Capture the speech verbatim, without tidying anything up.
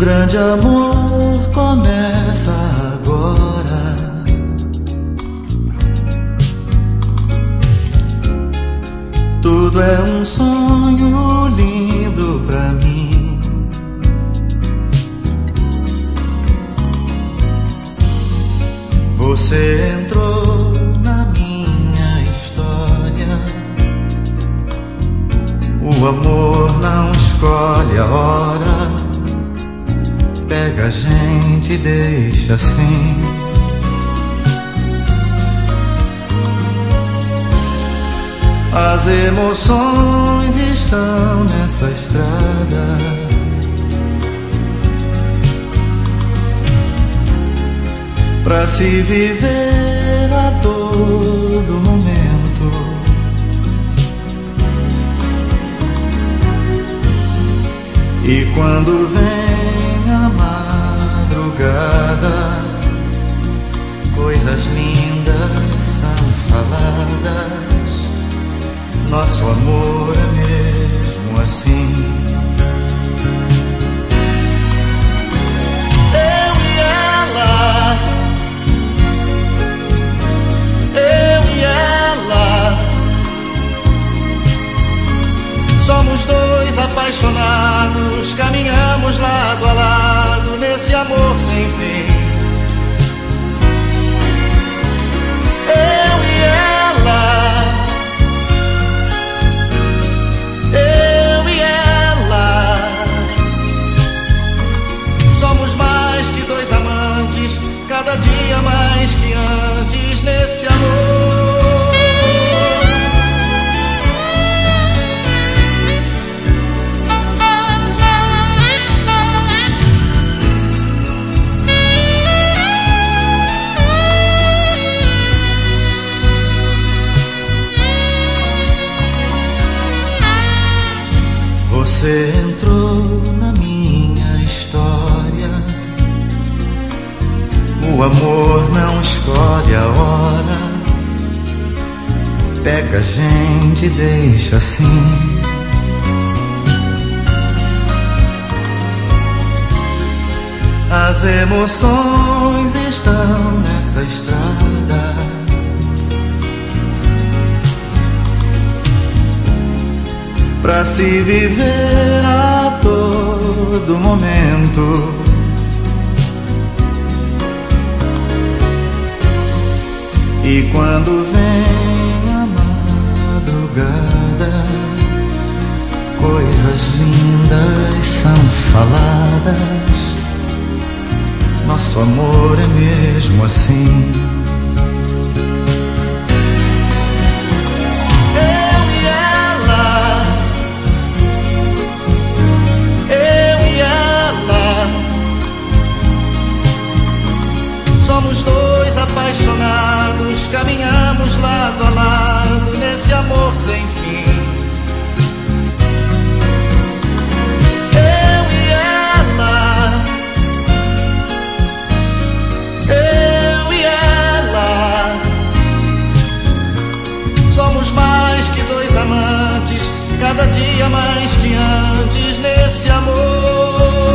grande amor começa agora. Tudo é um sonho lindo pra mim. Você entrou na minha história. O amor não escolhe a hora, pega a gente e deixa assim. As emoções estão nessa estrada. Pra se viver a todo momento. E quando vem a madrugada, coisas lindas são faladas. Nosso amor é mesmo assim. Eu e ela, eu e ela, somos dois apaixonados, caminhamos lado a lado nesse amor sem fim. Eu e ela, eu e ela, somos mais que dois amantes, cada dia mais que antes nesse amor. Você entrou na minha história. O amor não escolhe a hora, pega a gente e deixa assim. As emoções estão nessa estrada. Pra se viver a todo momento. E quando vem a madrugada, coisas lindas são faladas. Nosso amor é mesmo assim. Somos dois apaixonados, caminhamos lado a lado nesse amor sem fim. Eu e ela, eu e ela, somos mais que dois amantes, cada dia mais que antes nesse amor.